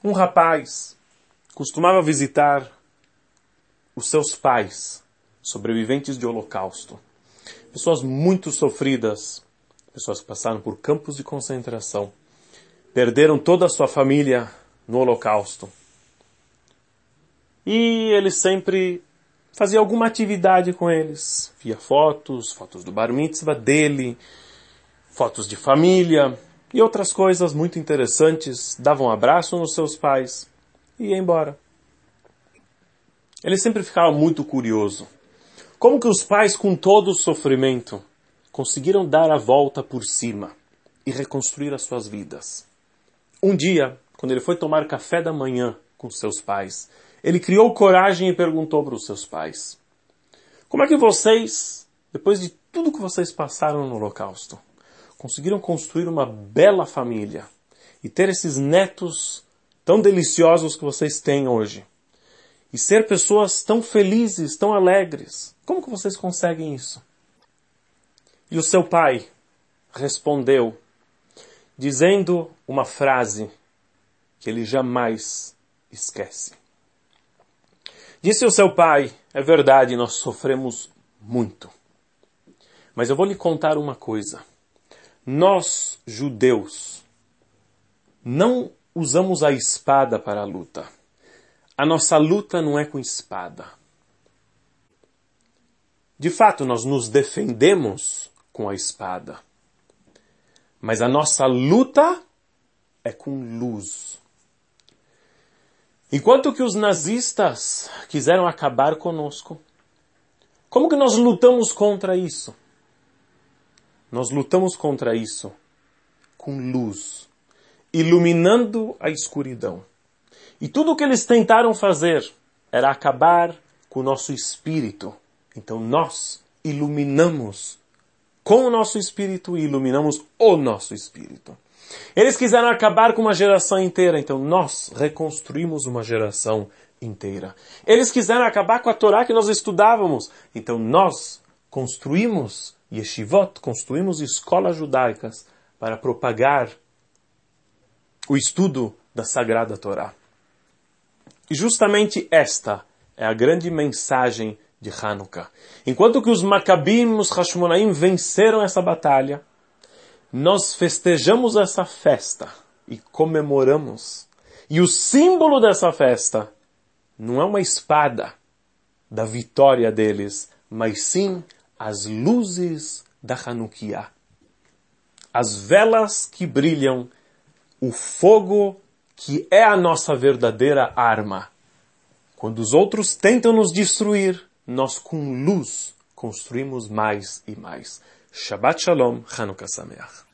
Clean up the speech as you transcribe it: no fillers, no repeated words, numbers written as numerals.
Um rapaz costumava visitar os seus pais, sobreviventes de Holocausto. Pessoas muito sofridas, pessoas que passaram por campos de concentração, perderam toda a sua família no Holocausto. E ele sempre fazia alguma atividade com eles. Via fotos do bar mitzvah dele, fotos de família e outras coisas muito interessantes. Dava um abraço nos seus pais e ia embora. Ele sempre ficava muito curioso. Como que os pais, com todo o sofrimento, conseguiram dar a volta por cima e reconstruir as suas vidas? Um dia, quando ele foi tomar café da manhã com seus pais, ele criou coragem e perguntou para os seus pais: como é que vocês, depois de tudo que vocês passaram no Holocausto, conseguiram construir uma bela família e ter esses netos tão deliciosos que vocês têm hoje? E ser pessoas tão felizes, tão alegres. Como que vocês conseguem isso? E o seu pai respondeu, dizendo uma frase que ele jamais esquece. Disse o seu pai: é verdade, nós sofremos muito. Mas eu vou lhe contar uma coisa. Nós, judeus, não usamos a espada para a luta. A nossa luta não é com espada. De fato, nós nos defendemos com a espada. Mas a nossa luta é com luz. Enquanto que os nazistas quiseram acabar conosco, como que nós lutamos contra isso? Nós lutamos contra isso com luz, iluminando a escuridão. E tudo o que eles tentaram fazer era acabar com o nosso espírito. Então nós iluminamos com o nosso espírito e iluminamos o nosso espírito. Eles quiseram acabar com uma geração inteira, então nós reconstruímos uma geração inteira. Eles quiseram acabar com a Torá que nós estudávamos, então nós construímos yeshivot, construímos escolas judaicas para propagar o estudo da Sagrada Torá. E justamente esta é a grande mensagem de Hanukkah. Enquanto que os Macabim, os Hashmonaim venceram essa batalha, nós festejamos essa festa e comemoramos. E o símbolo dessa festa não é uma espada da vitória deles, mas sim as luzes da Hanukkah. As velas que brilham, o fogo que é a nossa verdadeira arma. Quando os outros tentam nos destruir, nós com luz construímos mais e mais. Shabbat Shalom, Hanukkah Sameach.